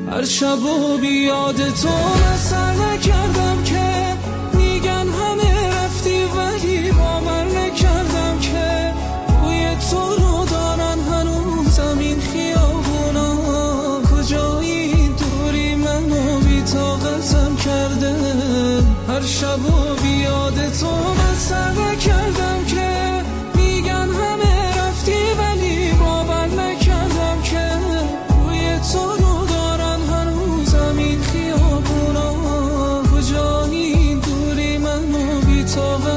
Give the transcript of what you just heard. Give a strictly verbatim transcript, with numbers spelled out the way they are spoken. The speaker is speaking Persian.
هر شب و بیاد تو مثل نکردم که میگن همه رفتی ولی باور نکردم که بوی تو رو دارن هنوزم این خیابونا. کجایی دوری منو بی طاقتم کرده. هر شب و بیاد تو مثل نکردم که میگن همه رفتی ولی باور نکردم که بوی تو رو دارن هنوزم این خیابونا. کجایی دوری منو بی طاقتم